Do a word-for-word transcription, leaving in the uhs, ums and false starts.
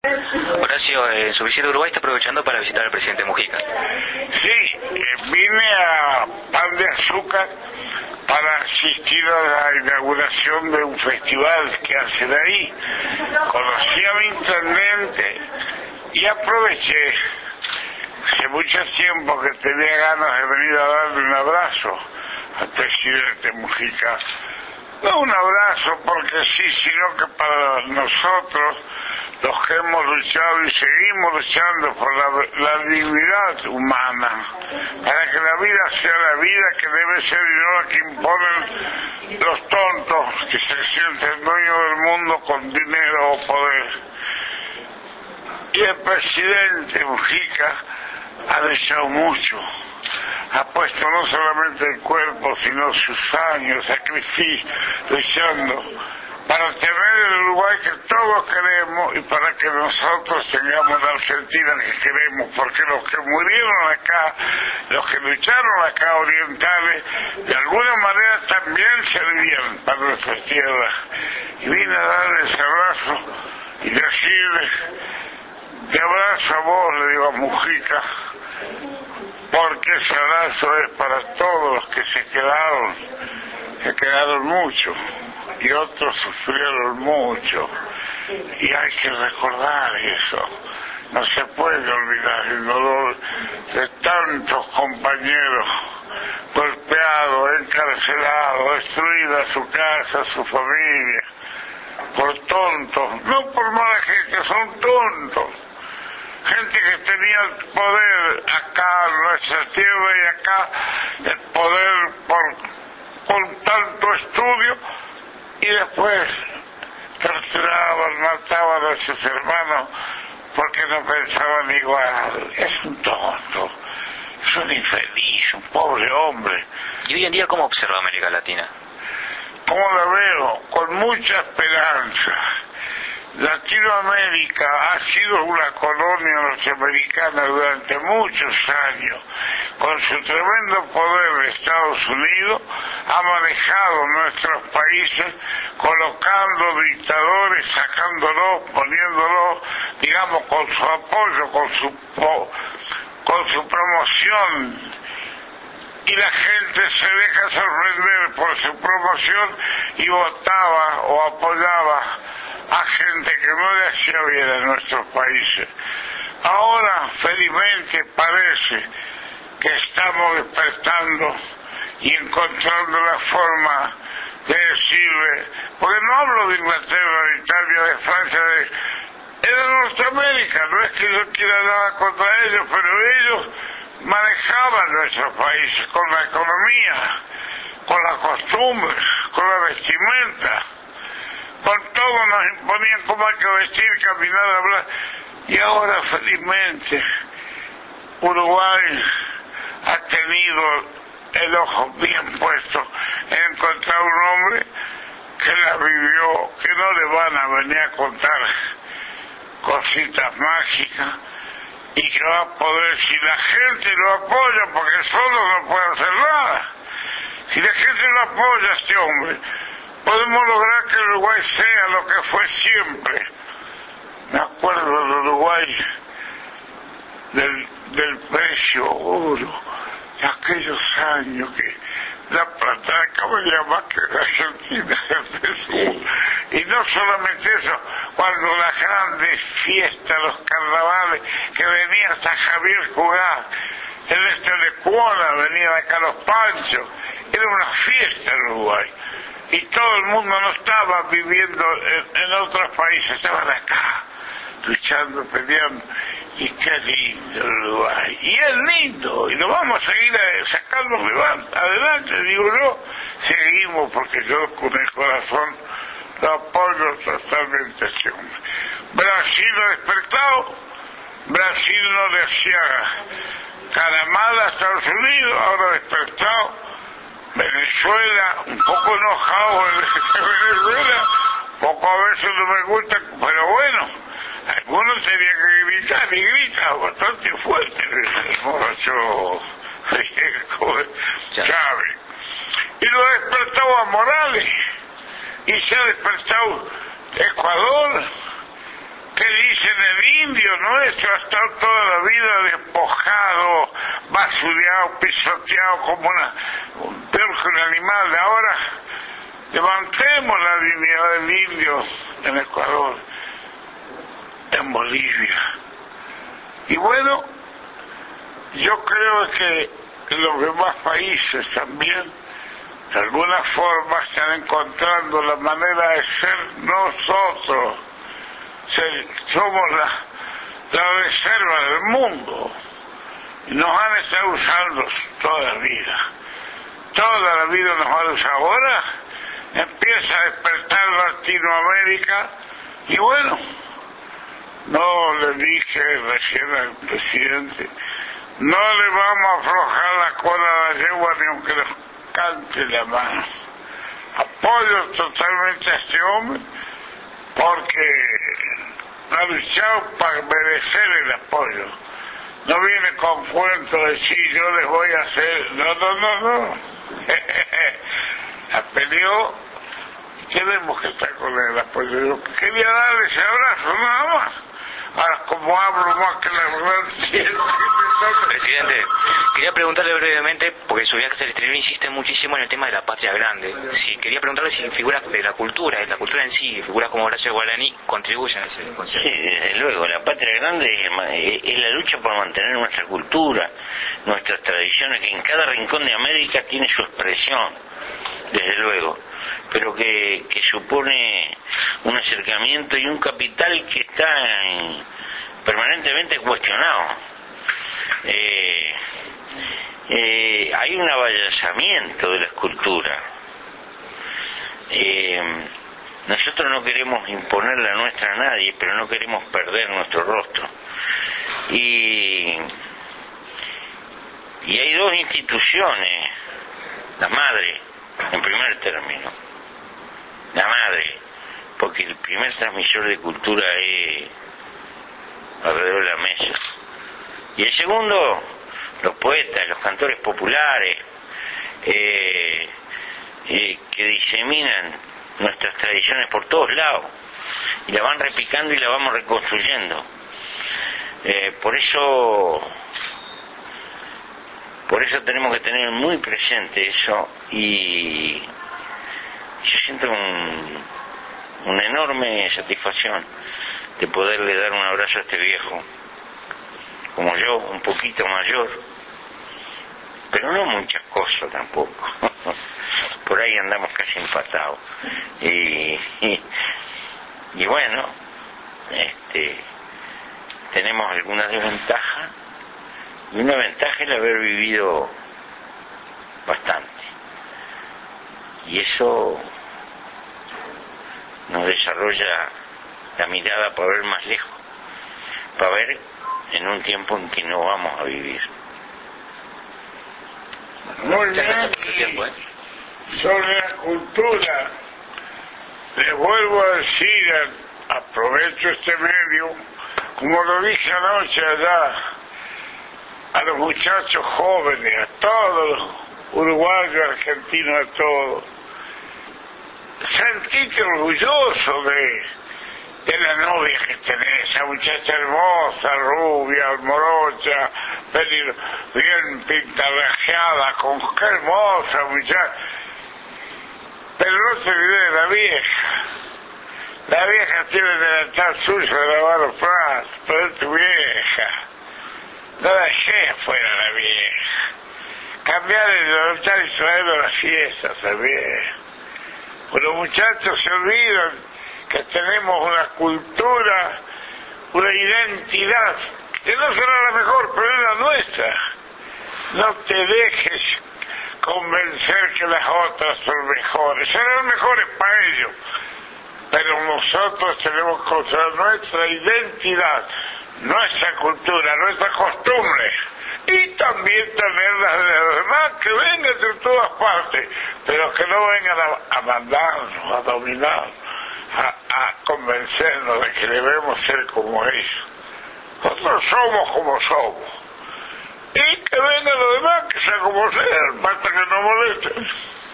Horacio, en su visita a Uruguay está aprovechando para visitar al presidente Mujica. Sí, eh, vine a Pan de Azúcar para asistir a la inauguración de un festival que hacen ahí. Conocí a mi intendente y aproveché. Hace mucho tiempo que tenía ganas de venir a darle un abrazo al presidente Mujica. No un abrazo porque sí, sino que para nosotros, los que hemos luchado y seguimos luchando por la, la dignidad humana, para que la vida sea la vida que debe ser y no la que imponen los tontos que se sienten dueños del mundo con dinero o poder. Y el presidente Mujica ha luchado mucho, ha puesto no solamente el cuerpo, sino sus años, sacrificio, luchando para tener el Uruguay que todos queremos y para que nosotros tengamos la Argentina que queremos, porque los que murieron acá, los que lucharon acá orientales, de alguna manera también servían para nuestras tierras. Y vine a darles ese abrazo y decirles, te abrazo a vos, le digo a Mujica, porque ese abrazo es para todos los que se quedaron, que quedaron muchos, y otros sufrieron mucho, y hay que recordar eso. No se puede olvidar el dolor de tantos compañeros golpeados, encarcelados, destruida su casa, su familia, por tontos, no por mala gente, son tontos. Gente que tenía el poder acá en nuestra tierra y acá el poder por, con tanto estudio, y después torturaban, mataban a sus hermanos porque no pensaban igual. Es un tonto, es un infeliz, un pobre hombre. ¿Y hoy en día cómo observa América Latina? ¿Cómo la veo? Con mucha esperanza. Latinoamérica ha sido una colonia norteamericana durante muchos años. Con su tremendo poder de Estados Unidos, ha manejado nuestros países colocando dictadores, sacándolos, poniéndolos, digamos, con su apoyo, con su, con su promoción. Y la gente se deja sorprender por su promoción y votaba o apoyaba a gente que no le hacía bien a nuestros países. Ahora, felizmente, parece que estamos despertando y encontrando la forma de decirle, porque no hablo de Inglaterra, de Italia, de Francia, de, es de Norteamérica, no es que yo quiera nada contra ellos, pero ellos manejaban nuestros países con la economía, con las costumbres, con la vestimenta, con todo nos imponían cómo hay que vestir, caminar, hablar. Y ahora felizmente Uruguay ha tenido el ojo bien puesto en encontrar un hombre que la vivió, que no le van a venir a contar cositas mágicas, y que va a poder, si la gente lo apoya, porque solo no puede hacer nada, si la gente lo apoya a este hombre, podemos lograr que el Uruguay sea lo que fue siempre. Me acuerdo del Uruguay, del, del precio oro, de aquellos años que la plata valía más que la Argentina, el peso. Y no solamente eso, cuando las grandes fiestas, los carnavales, que venía hasta Javier Jugá, el este de Cuona, venía de acá los Panchos, era una fiesta en Uruguay. Y todo el mundo no estaba viviendo en, en otros países, estaban acá, luchando, peleando. Y qué lindo el Uruguay. Y es lindo, y lo vamos a seguir sacando adelante, digo yo. Seguimos, porque yo con el corazón lo apoyo totalmente a este hombre. Brasil ha despertado, Brasil no le hacía caramada a Estados Unidos, ahora ha despertado. Venezuela, un poco enojado en Venezuela, poco a veces no me gusta, pero bueno, algunos tenían que gritar y grita bastante fuerte el borracho Chávez. Y lo ha despertado a Morales, y se ha despertado Ecuador, ¿Qué dicen? El indio nuestro ha estado toda la vida despojado, basureado, pisoteado como una, peor que un animal. Ahora levantemos la dignidad del indio en Ecuador, en Bolivia. Y bueno, yo creo que los demás países también, de alguna forma, están encontrando la manera de ser nosotros. Somos la, la reserva del mundo. Y nos van a estar usando toda la vida. Toda la vida nos van a usar. Ahora empieza a despertar Latinoamérica. Y bueno, no le dije recién al presidente, no le vamos a aflojar la cola a la yegua ni aunque nos cante la mano. Apoyo totalmente a este hombre porque ha luchado para merecer el apoyo. No viene con cuentos de decir yo les voy a hacer, no, no, no, no. La peleó y tenemos que estar con el apoyo. Yo quería darle ese abrazo nada más. Ahora, como hablo más que la verdad, presidente, quería preguntarle brevemente, porque su viaje al exterior insiste muchísimo en el tema de la patria grande. Sí, quería preguntarle si figuras de la cultura, de la cultura en sí, figuras como Horacio Guaraní, contribuyen a ese concepto. Sí, desde luego, la patria grande es, es la lucha por mantener nuestra cultura, nuestras tradiciones, que en cada rincón de América tiene su expresión, desde luego, pero que, que supone un acercamiento y un capital que está en, permanentemente cuestionado. Eh, eh, hay un avallazamiento de la escultura. Eh, nosotros no queremos imponer la nuestra a nadie, pero no queremos perder nuestro rostro. Y, y hay dos instituciones, la madre, en primer término, la madre, porque el primer transmisor de cultura es alrededor de la mesa. Y el segundo, los poetas, los cantores populares, eh, eh, que diseminan nuestras tradiciones por todos lados, y la van repicando y la vamos reconstruyendo. Eh, por eso, por eso tenemos que tener muy presente eso, y yo siento un, una enorme satisfacción de poderle dar un abrazo a este viejo, como yo, un poquito mayor, pero no muchas cosas tampoco. Por ahí andamos casi empatados. Y, y, y bueno, este, tenemos algunas desventajas, y una ventaja es el haber vivido bastante. Y eso nos desarrolla la mirada para ver más lejos, para ver en un tiempo en que no vamos a vivir. Muy bien. Sobre la cultura, les vuelvo a decir, aprovecho este medio, como lo dije anoche allá, a los muchachos jóvenes, a todos los uruguayos, argentinos, a todos, sentite orgulloso de, de la novia que tenés, esa muchacha hermosa, rubia, morocha, bien pintarrajeada, con qué hermosa muchacha. Pero no se olvide de la vieja. La vieja tiene el delantal suyo de lavar los platos, pero es tu vieja. No la dejé afuera a la vieja. Cambiar el delantal y traerlo a las fiestas también. Pues los muchachos se olvidan que tenemos una cultura, una identidad, que no será la mejor, pero es la nuestra. No te dejes convencer que las otras son mejores, serán mejores para ellos, pero nosotros tenemos que conservar nuestra identidad, nuestra cultura, nuestra costumbre, y también tenerlas de los demás, que vengan de todas partes, pero que no vengan a, a mandarnos, a dominarnos, a, a convencernos de que debemos ser como ellos. Nosotros somos como somos. Y que vengan los demás, que sea como sea, basta que no molesten.